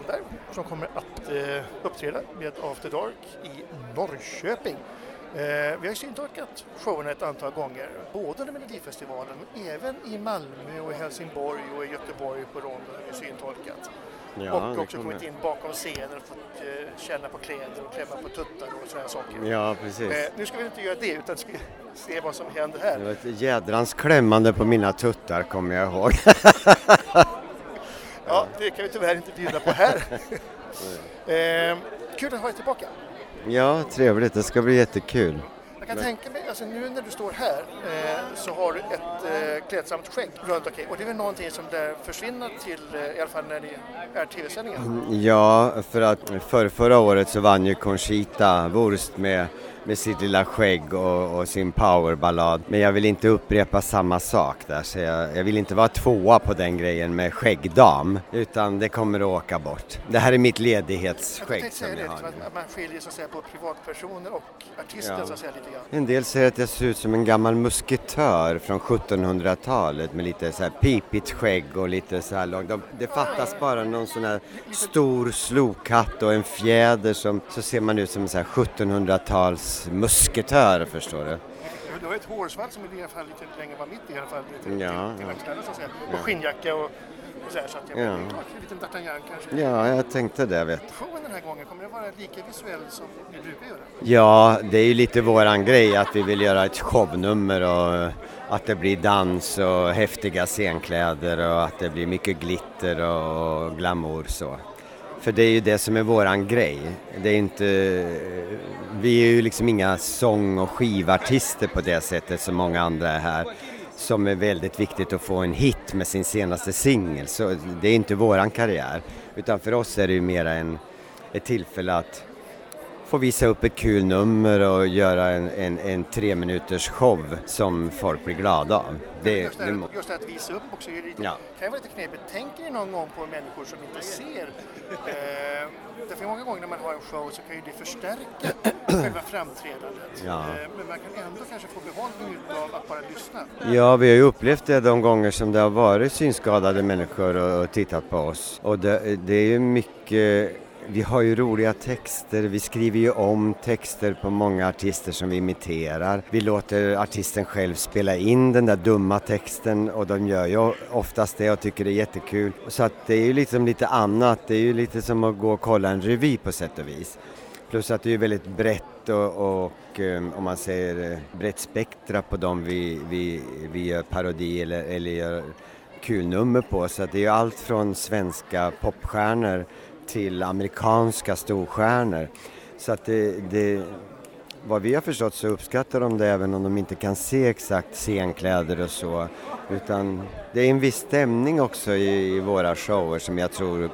Strandberg som kommer att uppträda med After Dark i Norrköping. Vi har syntolkat showen ett antal gånger, både under Melodifestivalen men även i Malmö och i Helsingborg och i Göteborg på Rondo har vi syntolkat. Ja, och också kommit in bakom scenen och fått känna på kläder och klämma på tuttar och sådana saker. Ja, precis. Nu ska vi inte göra det utan ska se vad som händer här. Det var ett jädrans klämmande på mina tuttar, kommer jag ihåg. Ja, det kan vi tyvärr inte bjuda på här. Kul att ha dig tillbaka. Ja, trevligt. Det ska bli jättekul. Jag kan tänka mig, alltså nu när du står här så har du ett klädsamt skägg runt omkring. Och det är väl någonting som där försvinner till, i alla fall när det är tv-sändningen. Ja, för att förra året så vann ju Conchita Wurst med sitt lilla skägg och sin powerballad. Men jag vill inte upprepa samma sak där, så jag vill inte vara tvåa på den grejen med skäggdam, utan det kommer att åka bort. Det här är mitt ledighetsskägg som jag har. Att man skiljer så att säga på privatpersoner och artister så att säga lite grann. En del säger att jag ser ut som en gammal musketör från 1700-talet med lite så här pipigt skägg och lite så här långt. Det fattas bara någon sån här stor slokhatt och en fjäder så ser man ut som en så här 1700-tals musketör, förstår du. Du har ett hårsvall som i alla fall lite längre var mitt i alla fall. Till axlarna så att säga. Och skinnjacka och så här, så att jag en liten D'Artagnan kanske. Ja, jag tänkte det, vet. Showen den här gången, kommer det vara lika visuell som ni brukar göra? Ja, det är ju lite våran grej att vi vill göra ett shownummer och att det blir dans och häftiga scenkläder och att det blir mycket glitter och glamour så. För det är ju det som är våran grej. Det är inte, vi är ju liksom inga sång- och skivartister på det sättet som många andra är här. Som är väldigt viktigt att få en hit med sin senaste singel. Så det är inte våran karriär. Utan för oss är det ju mera ett tillfälle att få visa upp ett kul nummer och göra en 3 minuters show som folk blir glada av. Just det att visa upp också är lite, kan vara lite knepigt. Tänker ni någon gång på människor som inte ser? Därför många gånger när man har en show så kan ju det förstärka själva framträdandet. Men man kan ändå kanske få behållning av att bara lyssna. Ja, vi har ju upplevt det de gånger som det har varit synskadade människor och tittat på oss. Och det är ju mycket... Vi har ju roliga texter, vi skriver ju om texter på många artister som vi imiterar. Vi låter artisten själv spela in den där dumma texten och de gör ju oftast det och tycker det är jättekul. Så att det är ju liksom lite annat, det är ju lite som att gå och kolla en revy på sätt och vis. Plus att det är väldigt brett och om man säger brett spektra på dem vi gör parodi eller gör kul nummer på. Så att det är ju allt från svenska popstjärnor till amerikanska storstjärnor. Så att vad vi har förstått så uppskattar de det även om de inte kan se exakt scenkläder och så. Utan det är en viss stämning också i våra shower som jag tror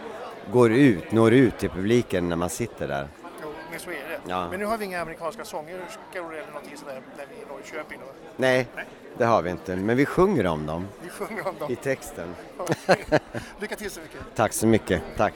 når ut till publiken när man sitter där. Jo, men så är det. Ja. Men nu har vi inga amerikanska sånger eller någonting sådär när vi är i Norrköping. Nej, det har vi inte. Men vi sjunger om dem. Vi sjunger om dem. I texten. Lycka till så mycket. Tack så mycket. Tack.